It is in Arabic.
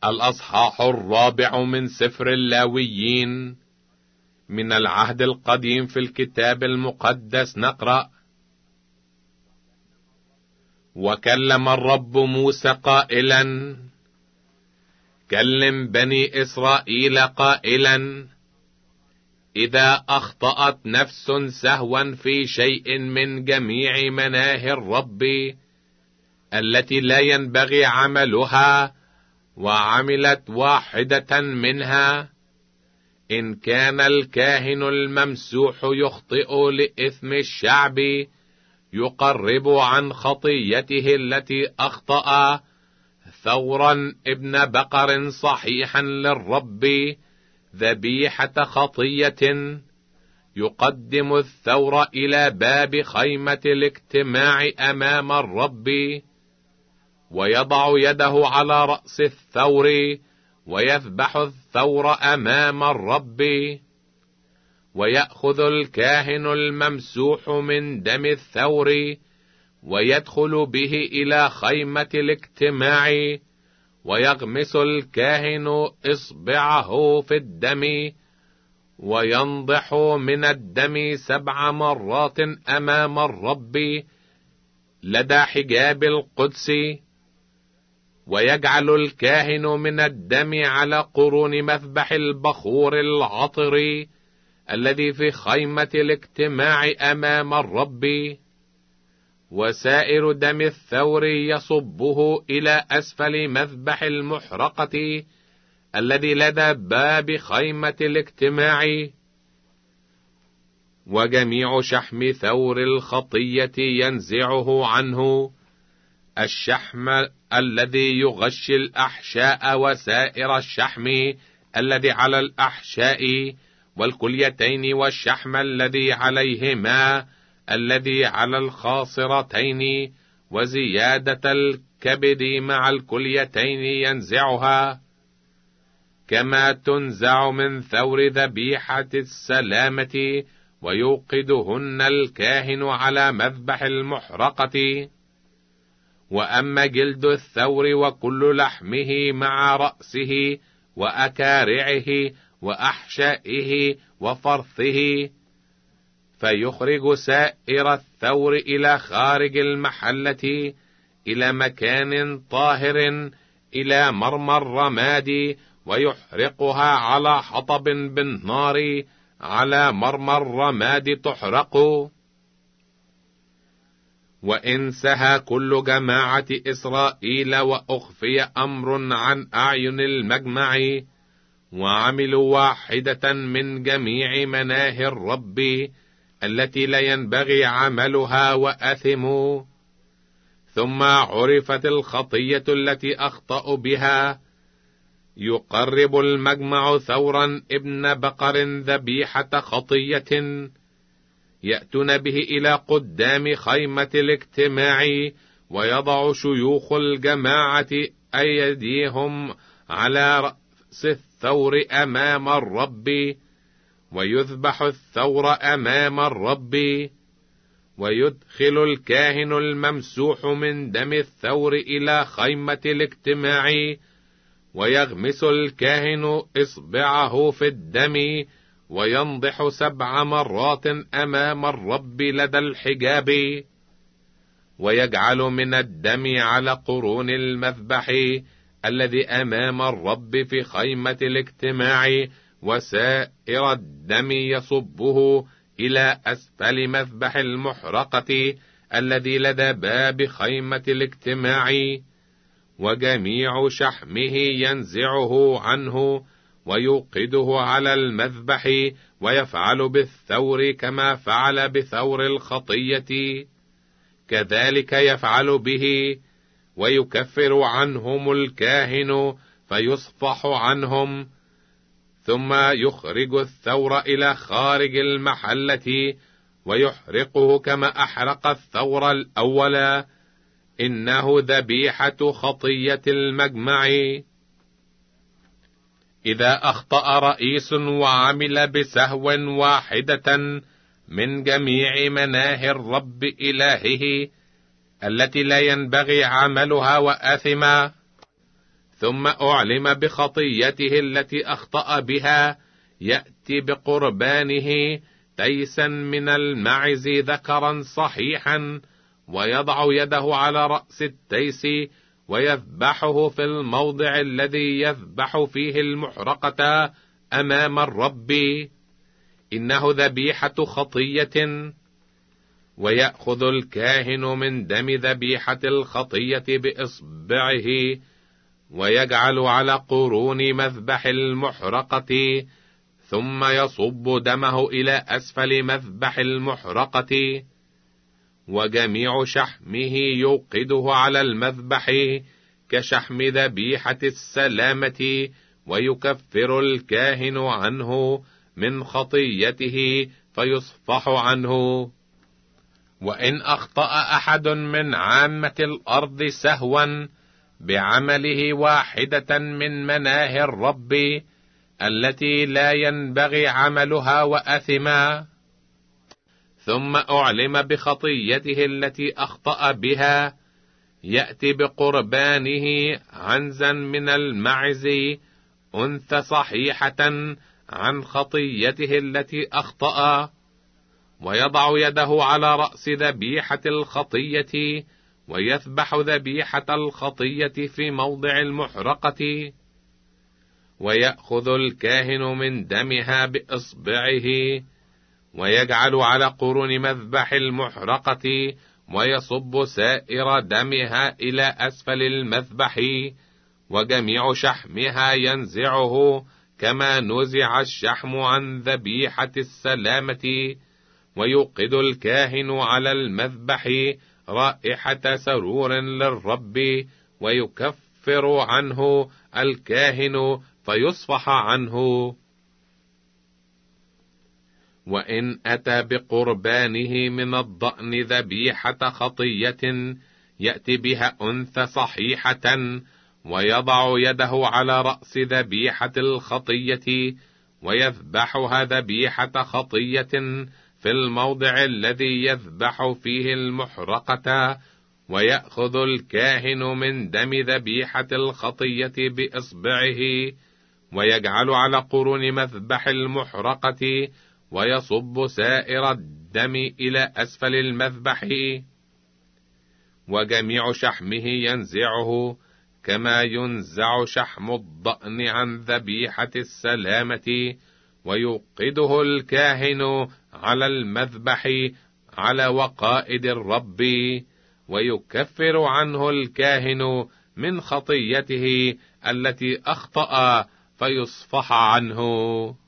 الأصحاح 4 من سفر اللاويين. من العهد القديم في الكتاب المقدس نقرأ: وكلم الرب موسى قائلا: كلم بني إسرائيل قائلا: إذا أخطأت نفس سهوا في شيء من جميع مناهي الرب التي لا ينبغي عملها وعملت واحدة منها، إن كان الكاهن الممسوح يخطئ لإثم الشعب، يقرب عن خطيته التي أخطأ ثورا ابن بقر صحيحا للرب ذبيحة خطية، يقدم الثور إلى باب خيمة الاجتماع أمام الرب، ويضع يده على رأس الثور ويذبح الثور أمام الرب، ويأخذ الكاهن الممسوح من دم الثور ويدخل به إلى خيمة الاجتماع، ويغمس الكاهن إصبعه في الدم وينضح من الدم 7 مرات أمام الرب لدى حجاب القدس، ويجعل الكاهن من الدم على قرون مذبح البخور العطر الذي في خيمة الاجتماع أمام الرب، وسائر دم الثور يصبه إلى أسفل مذبح المحرقة الذي لدى باب خيمة الاجتماع، وجميع شحم ثور الخطية ينزعه عنه، الشحم الذي يغشي الأحشاء وسائر الشحم الذي على الأحشاء والكليتين، والشحم الذي عليهما الذي على الخاصرتين، وزيادة الكبد مع الكليتين ينزعها، كما تنزع من ثور ذبيحة السلامة، ويوقدهن الكاهن على مذبح المحرقة. وأما جلد الثور وكل لحمه مع رأسه وأكارعه وأحشائه وفرثه، فيخرج سائر الثور إلى خارج المحلة إلى مكان طاهر إلى مرمى الرماد، ويحرقها على حطب بالنار على مرمى الرماد تحرق. وإن سهى كل جماعة إسرائيل وأخفي أمر عن أعين المجمع، وعملوا واحدة من جميع مناهي الرب التي لا ينبغي عملها وأثموا، ثم عرفت الخطية التي أخطأوا بها، يقرب المجمع ثورا ابن بقر ذبيحة خطية، يأتون به إلى قدام خيمة الاجتماع، ويضع شيوخ الجماعة أيديهم على رأس الثور أمام الرب، ويذبح الثور أمام الرب، ويدخل الكاهن الممسوح من دم الثور إلى خيمة الاجتماع، ويغمس الكاهن إصبعه في الدم وينضح 7 مرات أمام الرب لدى الحجاب، ويجعل من الدم على قرون المذبح الذي أمام الرب في خيمة الاجتماع، وسائر الدم يصبه إلى أسفل مذبح المحرقة الذي لدى باب خيمة الاجتماع، وجميع شحمه ينزعه عنه ويوقده على المذبح، ويفعل بالثور كما فعل بثور الخطية، كذلك يفعل به، ويكفر عنهم الكاهن فيصفح عنهم، ثم يخرج الثور إلى خارج المحلة ويحرقه كما أحرق الثور الأول، إنه ذبيحة خطية المجمع. إذا أخطأ رئيس وعمل بسهو واحدة من جميع مناهي الرب إلهه التي لا ينبغي عملها وآثما، ثم أعلم بخطيته التي أخطأ بها، يأتي بقربانه تيسا من المعز ذكرا صحيحا، ويضع يده على رأس التيس ويذبحه في الموضع الذي يذبح فيه المحرقة أمام الرب، إنه ذبيحة خطية. ويأخذ الكاهن من دم ذبيحة الخطية بإصبعه ويجعل على قرون مذبح المحرقة، ثم يصب دمه إلى أسفل مذبح المحرقة، وجميع شحمه يوقده على المذبح كشحم ذبيحة السلامة، ويكفر الكاهن عنه من خطيته فيصفح عنه. وإن أخطأ أحد من عامة الأرض سهوا بعمله واحدة من مناهي الرب التي لا ينبغي عملها وأثما، ثم أعلم بخطيته التي أخطأ بها، يأتي بقربانه عنزا من المعز أنثى صحيحة عن خطيته التي أخطأ، ويضع يده على رأس ذبيحة الخطية ويذبح ذبيحة الخطية في موضع المحرقة، ويأخذ الكاهن من دمها بإصبعه ويجعل على قرون مذبح المحرقة، ويصب سائر دمها إلى أسفل المذبح، وجميع شحمها ينزعه كما نزع الشحم عن ذبيحة السلامة، ويوقد الكاهن على المذبح رائحة سرور للرب، ويكفر عنه الكاهن فيصفح عنه. وإن أتى بقربانه من الضأن ذبيحة خطية، يأتي بها أنثى صحيحة، ويضع يده على رأس ذبيحة الخطية ويذبحها ذبيحة خطية في الموضع الذي يذبح فيه المحرقة، ويأخذ الكاهن من دم ذبيحة الخطية بإصبعه ويجعل على قرون مذبح المحرقة، ويصب سائر الدم إلى أسفل المذبح، وجميع شحمه ينزعه كما ينزع شحم الضأن عن ذبيحة السلامة، ويوقده الكاهن على المذبح على وقائد الرب، ويكفر عنه الكاهن من خطيته التي أخطأ فيصفح عنه.